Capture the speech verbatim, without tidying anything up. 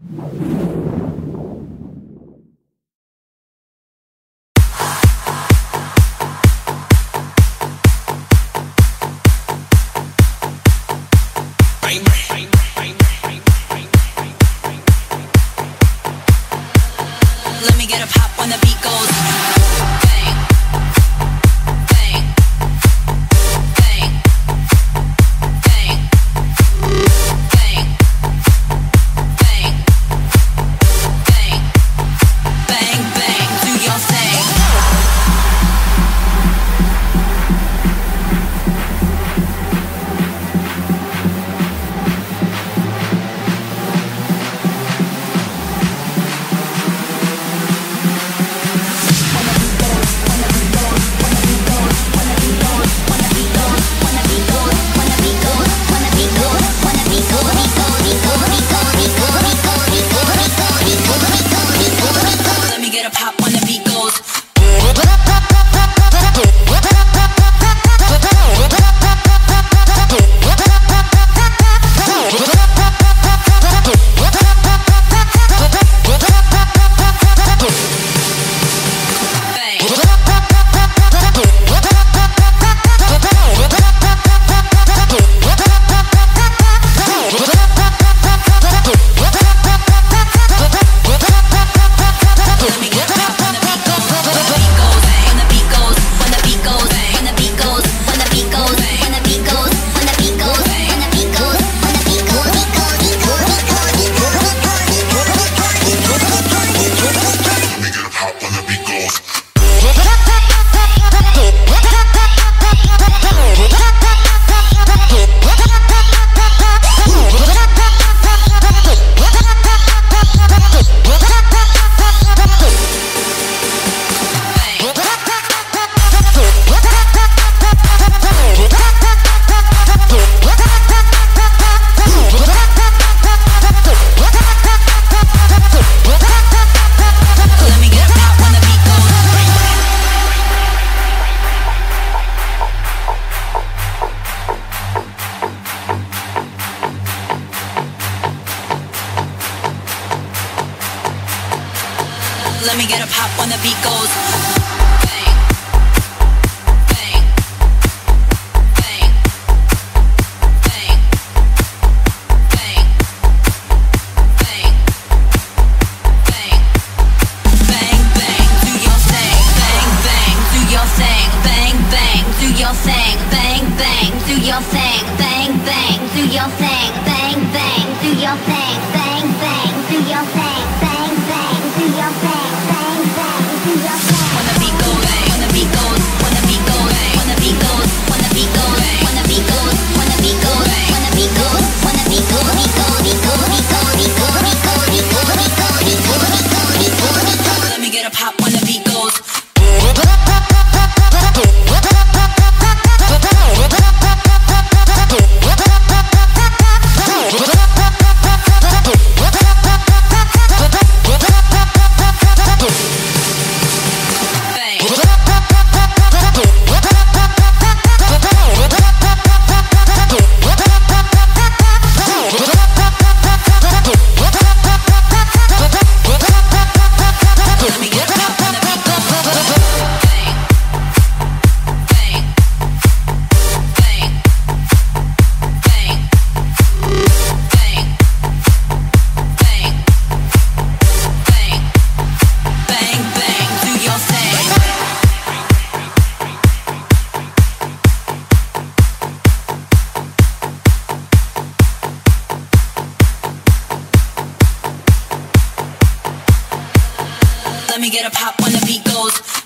Let me get a pop when the beat goes. Bang, bang, bang, bang, bang, bang, bang, bang, bang, do your thing. Let me get a pop when the beat goes. Let me get a pop when the beat goes. Bang, bang, bang, bang, bang, bang, bang, bang, bang, do your thing. Bang, bang, do your thing. Bang, bang, do your thing. Bang, bang, do your thing. Bang, bang, do your thing. Bang, bang, do your thing. Bang, bang, do your thing. Bang, bang, do your thing. When the beat goes, when the beat goes, when the beat goes, when the beat goes, when the beat goes, when the beat goes, when the beat goes, when the beat goes, when the beat goes, beat goes, beat goes, beat goes, beat goes, beat goes, beat goes, beat goes, beat goes, beat goes, beat goes, beat goes. Let me get a pop when the beat goes. Let me get a pop when the beat goes.